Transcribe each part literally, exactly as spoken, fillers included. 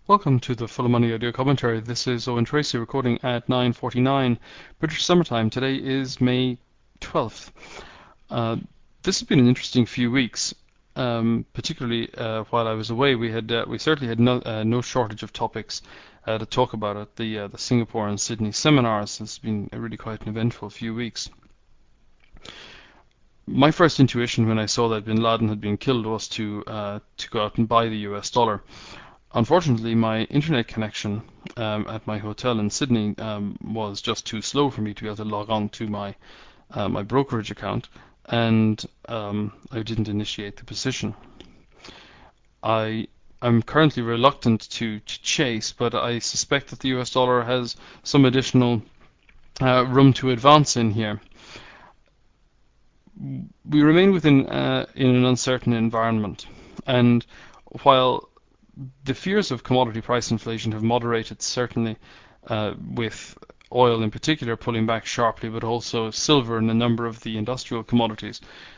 Welcome to the Full of Money audio commentary. This is Owen Tracy recording at nine forty-nine British summertime. Today is May twelfth. Uh, this has been an interesting few weeks, um, particularly uh, while I was away. We had uh, we certainly had no, uh, no shortage of topics uh, to talk about at the uh, the Singapore and Sydney seminars. It's been a really quite an eventful few weeks. My first intuition when I saw that Bin Laden had been killed was to uh, to go out and buy the U S dollar. Unfortunately, my internet connection um, at my hotel in Sydney um, was just too slow for me to be able to log on to my uh, my brokerage account, and um, I didn't initiate the position. I I'm currently reluctant to, to chase, but I suspect that the U S dollar has some additional uh, room to advance in here. We remain within uh, in an uncertain environment, and while the fears of commodity price inflation have moderated, certainly, uh, with oil in particular pulling back sharply, but also silver and a number of the industrial commodities.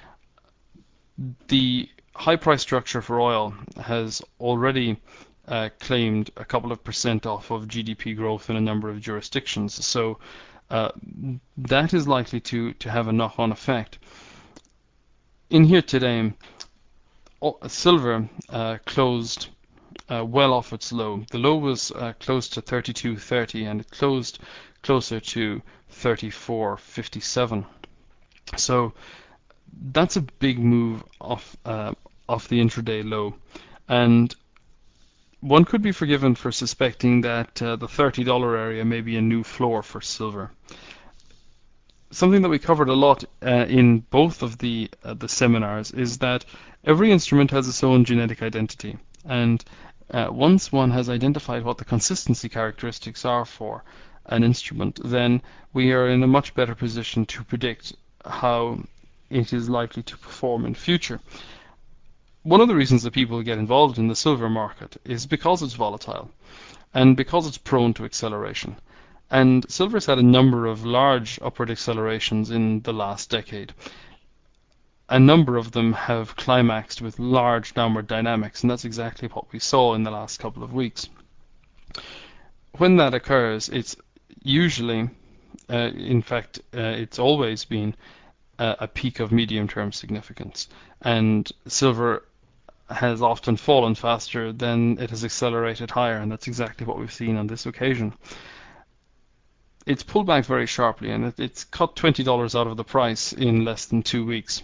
The high price structure for oil has already uh, claimed a couple of percent off of G D P growth in a number of jurisdictions, so uh, that is likely to, to have a knock-on effect. In here today, silver uh, closed Uh, well off its low. The low was uh, close to thirty-two thirty and it closed closer to thirty-four fifty-seven. So that's a big move off uh, off the intraday low, and one could be forgiven for suspecting that uh, the thirty dollar area may be a new floor for silver. Something that we covered a lot uh, in both of the uh, the seminars is that every instrument has its own genetic identity, and Uh, once one has identified what the consistency characteristics are for an instrument, then we are in a much better position to predict how it is likely to perform in future. One of the reasons that people get involved in the silver market is because it's volatile and because it's prone to acceleration. And silver's had a number of large upward accelerations in the last decade. A number of them have climaxed with large downward dynamics, and that's exactly what we saw in the last couple of weeks. When that occurs, it's usually, uh, in fact, uh, it's always been uh, a peak of medium-term significance, and silver has often fallen faster than it has accelerated higher, and that's exactly what we've seen on this occasion. It's pulled back very sharply, and it, it's cut twenty dollars out of the price in less than two weeks.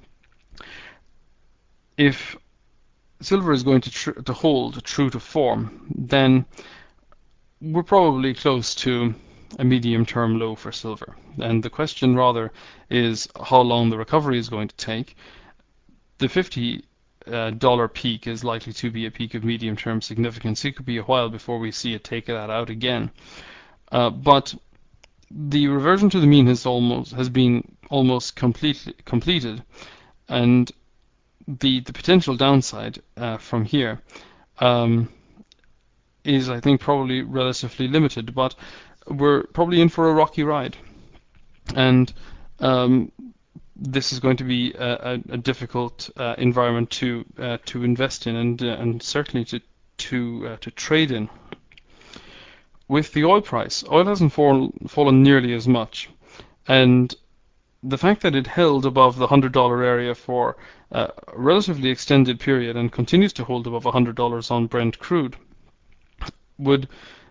If silver is going to, tr to hold true to form, then we're probably close to a medium-term low for silver. And the question rather is how long the recovery is going to take. The fifty dollar peak is likely to be a peak of medium-term significance. It could be a while before we see it take that out again. Uh, but the reversion to the mean has almost has been almost completely completed, and the the potential downside uh, from here um, is, I think, probably relatively limited, but we're probably in for a rocky ride, and um, this is going to be a, a, a difficult uh, environment to uh, to invest in, and uh, and certainly to to uh, to trade in. With the oil price, oil hasn't fall, fallen nearly as much, and the fact that it held above the one hundred dollar area for a relatively extended period and continues to hold above one hundred dollars on Brent crude would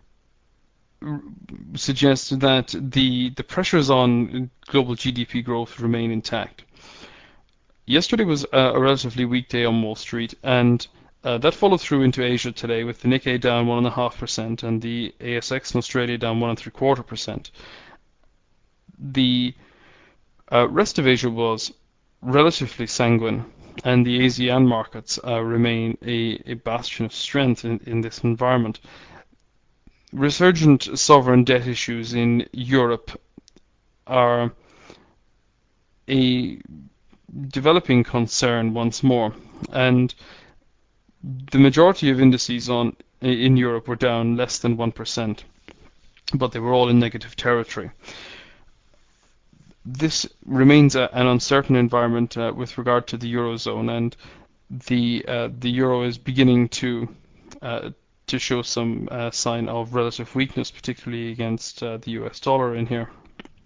suggest that the the pressures on global G D P growth remain intact. Yesterday was a, a relatively weak day on Wall Street, and uh, that followed through into Asia today, with the Nikkei down one and a half percent and the A S X in Australia down one and three quarter percent. The Uh, rest of Asia was relatively sanguine, and the ASEAN markets uh, remain a, a bastion of strength in, in this environment. Resurgent sovereign debt issues in Europe are a developing concern once more, and the majority of indices on in Europe were down less than one percent, but they were all in negative territory. This remains a, an uncertain environment uh, with regard to the Eurozone, and the uh, the euro is beginning to uh, to show some uh, sign of relative weakness, particularly against uh, the U S dollar in here.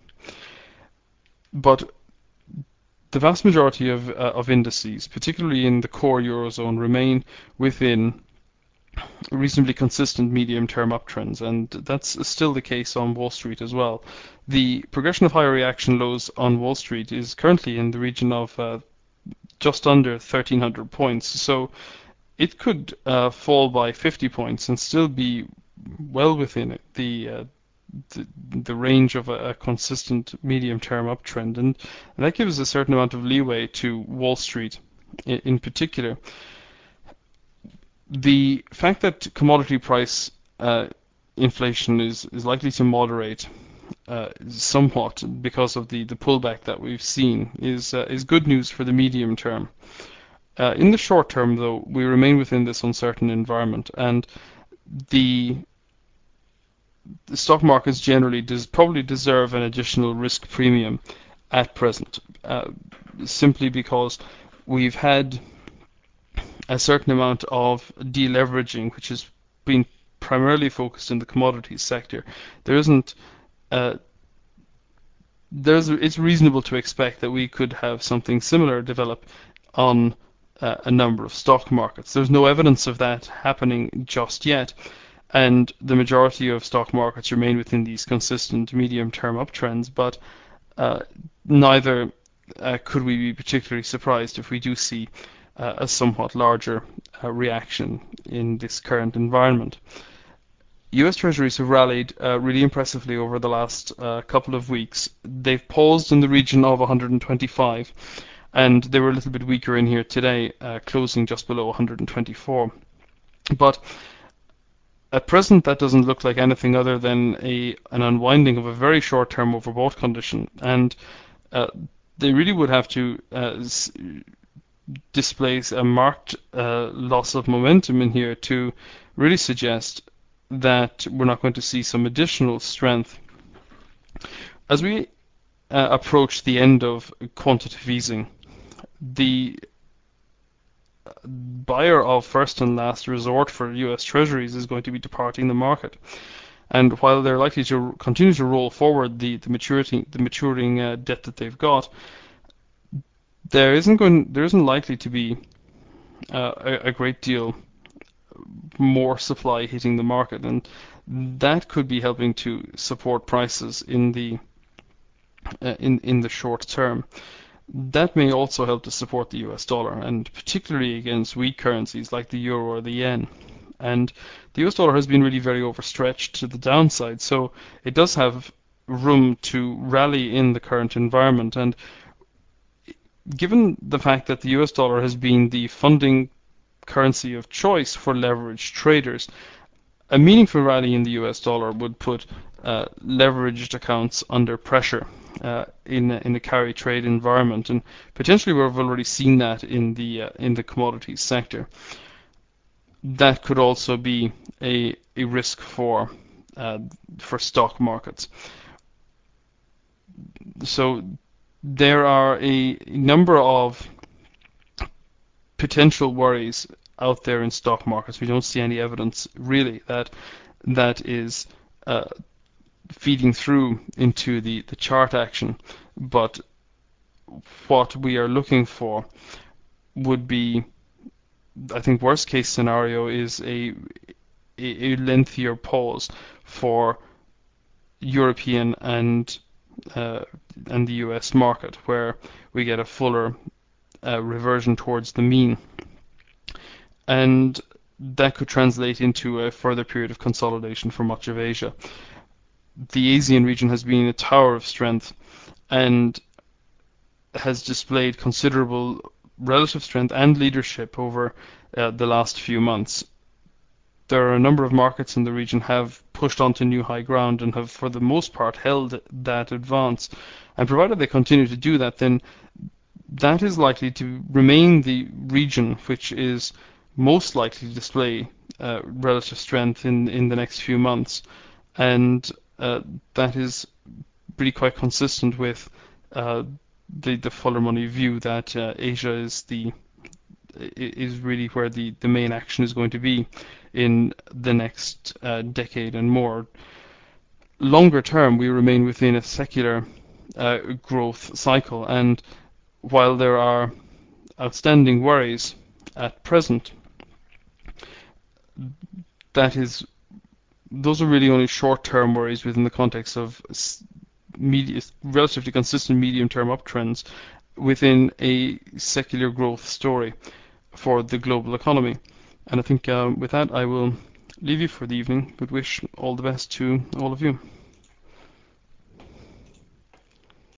But the vast majority of, uh, of indices, particularly in the core Eurozone, remain within reasonably consistent medium-term uptrends, and that's still the case on Wall Street as well. The progression of higher reaction lows on Wall Street is currently in the region of uh, just under thirteen hundred points, so it could uh, fall by fifty points and still be well within it, the, uh, the the range of a, a consistent medium-term uptrend, and, and that gives a certain amount of leeway to Wall Street in, in particular. The fact that commodity price uh, inflation is, is likely to moderate uh, somewhat because of the, the pullback that we've seen is uh, is good news for the medium term. Uh, in the short term, though, we remain within this uncertain environment, and the, the stock markets generally does probably deserve an additional risk premium at present, uh, simply because we've had a certain amount of deleveraging, which has been primarily focused in the commodities sector. There isn't, uh, there's, it's reasonable to expect that we could have something similar develop on uh, a number of stock markets. There's no evidence of that happening just yet, and the majority of stock markets remain within these consistent medium-term uptrends, but uh, neither uh, could we be particularly surprised if we do see Uh, a somewhat larger uh, reaction in this current environment. U S Treasuries have rallied uh, really impressively over the last uh, couple of weeks. They've paused in the region of one hundred twenty-five, and they were a little bit weaker in here today, uh, closing just below one hundred twenty-four. But at present, that doesn't look like anything other than a an unwinding of a very short-term overbought condition, and uh, they really would have to uh, displays a marked uh, loss of momentum in here to really suggest that we're not going to see some additional strength. As we uh, approach the end of quantitative easing, the buyer of first and last resort for U S Treasuries is going to be departing the market. And while they're likely to continue to roll forward the, the maturing, the maturing uh, debt that they've got, there isn't going, there isn't likely to be uh, a, a great deal more supply hitting the market, and that could be helping to support prices in the uh, in in the short term. That may also help to support the U S dollar, and particularly against weak currencies like the euro or the yen. And the U S dollar has been really very overstretched to the downside, so it does have room to rally in the current environment. And given the fact that the U S dollar has been the funding currency of choice for leveraged traders, a meaningful rally in the U S dollar would put uh, leveraged accounts under pressure uh, in in a carry trade environment, and potentially we've already seen that in the uh, in the commodities sector. That could also be a a risk for uh, for stock markets. So there are a number of potential worries out there in stock markets. We don't see any evidence really that that is uh, feeding through into the, the chart action, but what we are looking for would be, I think, worst case scenario is a a, a lengthier pause for European and uh, and the U S market, where we get a fuller uh, reversion towards the mean, and that could translate into a further period of consolidation for much of Asia. The Asian region has been a tower of strength and has displayed considerable relative strength and leadership over uh, the last few months. There are a number of markets in the region have pushed onto new high ground and have, for the most part, held that advance. And provided they continue to do that, then that is likely to remain the region which is most likely to display uh, relative strength in, in the next few months. And uh, that is really quite consistent with uh, the, the fuller money view that uh, Asia is the is really where the, the main action is going to be in the next uh, decade and more. Longer term, we remain within a secular uh, growth cycle, and while there are outstanding worries at present, that is, those are really only short-term worries within the context of media, relatively consistent medium-term uptrends within a secular growth story for the global economy. And I think um, with that, I will leave you for the evening, but wish all the best to all of you.